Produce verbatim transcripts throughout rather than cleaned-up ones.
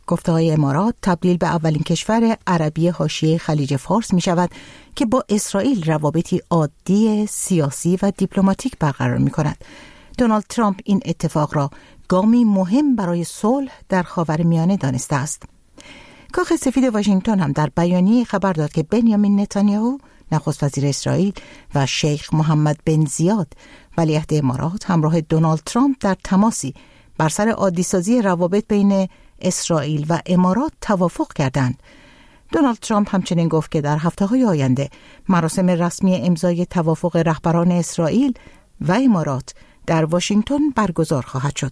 گفته های امارات تبدیل به اولین کشور عربی حاشیه خلیج فارس می شود که با اسرائیل روابطی عادی سیاسی و دیپلماتیک برقرار می کند. دونالد ترامپ این اتفاق را گامی مهم برای صلح در خاورمیانه دانسته است. کاخ سفید واشنگتن هم در بیانیه خبر داد که بنیامین نتانیاهو نخست وزیر اسرائیل و شیخ محمد بن زیاد ولیعهد امارات همراه دونالد ترامپ در تماسی بر سر عادی‌سازی روابط بین اسرائیل و امارات توافق کردند. دونالد ترامپ همچنین گفت که در هفته‌های آینده مراسم رسمی امضای توافق رهبران اسرائیل و امارات در واشنگتن برگزار خواهد شد.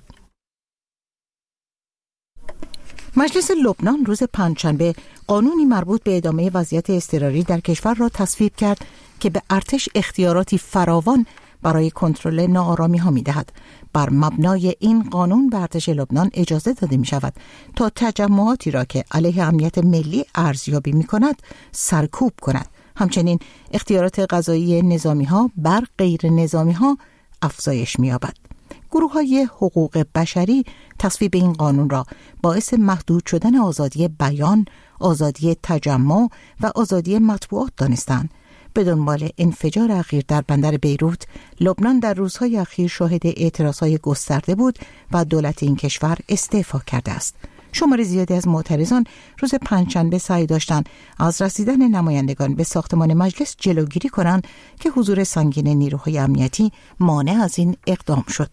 مجلس لبنان روز پنجشنبه قانونی مربوط به ادامه وضعیت اضطراری در کشور را تصویب کرد که به ارتش اختیاراتی فراوان برای کنترل ناآرامی‌ها می‌دهد. بر مبنای این قانون به ارتش لبنان اجازه داده می‌شود تا تجمعاتی را که علیه امنیت ملی ارزیابی می‌کند سرکوب کند. همچنین اختیارات قضایی نظامی‌ها بر غیر نظامی‌ها افزایش می‌یابد. گروه‌های حقوق بشری تصویب این قانون را باعث محدود شدن آزادی بیان، آزادی تجمع و آزادی مطبوعات دانستند. به دنبال انفجار اخیر در بندر بیروت، لبنان در روزهای اخیر شاهد اعتراضهای گسترده بود و دولت این کشور استعفا کرده است. شمار زیادی از معترضان روز پنجشنبه سعی داشتند از رسیدن نمایندگان به ساختمان مجلس جلوگیری کنند که حضور سنگین نیروهای امنیتی مانع از این اقدام شد.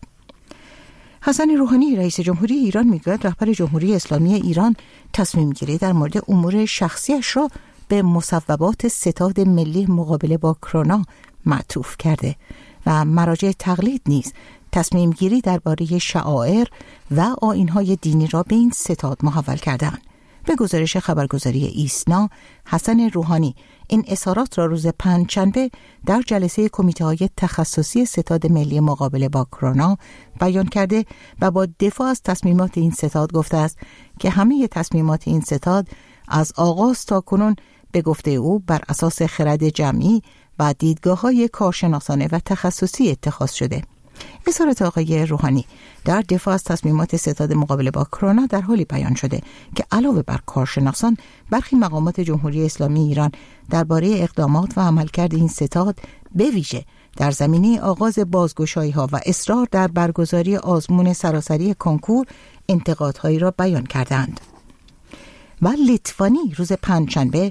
حسن روحانی رئیس جمهوری ایران میگوید رهبر جمهوری اسلامی ایران تصمیم گیری در مورد امور شخصیش را به مصوبات ستاد ملی مقابله با کرونا معطوف کرده و مراجع تقلید نیز تصمیم گیری درباره شعائر و آیین‌های دینی را به این ستاد محول کردند. به گزارش خبرگزاری ایسنا، حسن روحانی این اظهارات را روز پنجشنبه در جلسه کمیته‌های تخصصی ستاد ملی مقابله با کرونا بیان کرده و با دفاع از تصمیمات این ستاد گفته است که همه تصمیمات این ستاد از آغاز تا کنون به گفته او بر اساس خرد جمعی و دیدگاه‌های کارشناسانه و تخصصی اتخاذ شده. اظهارات آقای روحانی در دفاع از تصمیمات ستاد مقابله با کرونا در حالی بیان شده که علاوه بر کارشناسان، برخی مقامات جمهوری اسلامی ایران درباره اقدامات و عملکرد این ستاد به ویژه در زمینه آغاز بازگشایی‌ها و اصرار در برگزاری آزمون سراسری کنکور انتقادهایی را بیان کردند. و لیتوانی روز پنجشنبه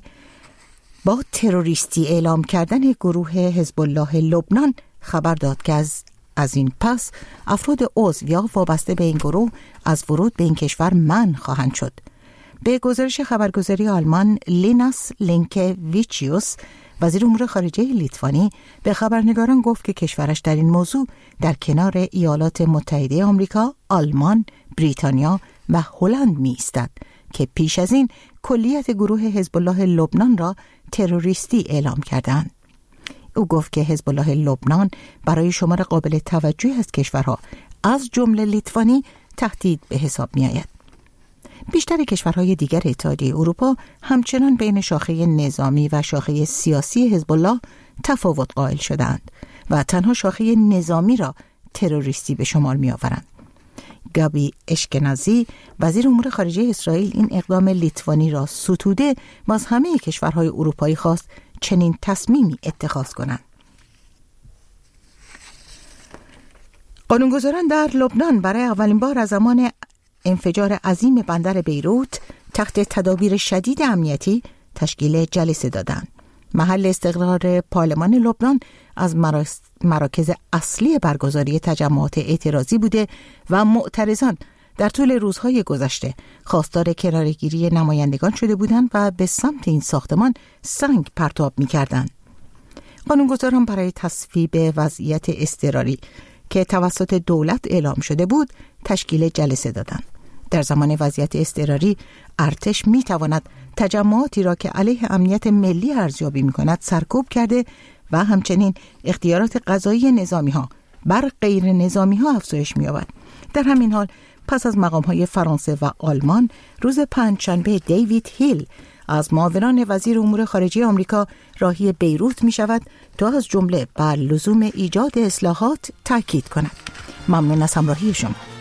با تروریستی اعلام کردن گروه حزب الله لبنان خبر داد که از از این پس افراد عضو یا وابسته به این گروه از ورود به این کشور منع خواهند شد. به گزارش خبرگزاری آلمان لیناس لینکویچیوس، وزیر امور خارجه لیتوانی، به خبرنگاران گفت که کشورش در این موضوع در کنار ایالات متحده آمریکا، آلمان، بریتانیا و هلند می ایستد که پیش از این کلیت گروه حزب الله لبنان را تروریستی اعلام کردند. او گفت که حزب الله لبنان برای شمار قابل توجهی از کشورها از جمله لیتوانی تهدید به حساب می آید. بیشتر کشورهای دیگر اتحادیه اروپا همچنان بین شاخه نظامی و شاخه سیاسی حزب الله تفاوت قائل شدند و تنها شاخه نظامی را تروریستی به شمار می آورند. گابی اشکنازی، وزیر امور خارجه اسرائیل، این اقدام لیتوانی را ستوده و از همه کشورهای اروپایی خواست چنین تصمیمی اتخاذ کنند. قانونگذاران در لبنان برای اولین بار از زمان انفجار عظیم بندر بیروت تحت تدابیر شدید امنیتی تشکیل جلسه دادند. محل استقرار پارلمان لبنان از مراکز اصلی برگزاری تجمعات اعتراضی بوده و معترضان در طول روزهای گذشته خواستار کناره‌گیری نمایندگان شده بودند و به سمت این ساختمان سنگ پرتاب می‌کردند. قانونگذاران برای تصویب وضعیت اضطراری که توسط دولت اعلام شده بود تشکیل جلسه دادند. در زمان وضعیت اضطراری ارتش می‌تواند تجمعاتی را که علیه امنیت ملی ارزیابی می‌کند سرکوب کرده و همچنین اختیارات قضایی نظامی‌ها بر غیر نظامی‌ها افزایش می‌یابد. در همین حال پس از مقام‌های فرانسه و آلمان، روز پنجشنبه دیوید هیل از معاونان وزیر امور خارجه آمریکا راهی بیروت می‌شود تا از جمله بر لزوم ایجاد اصلاحات تاکید کند. ممنون از همراهی شما.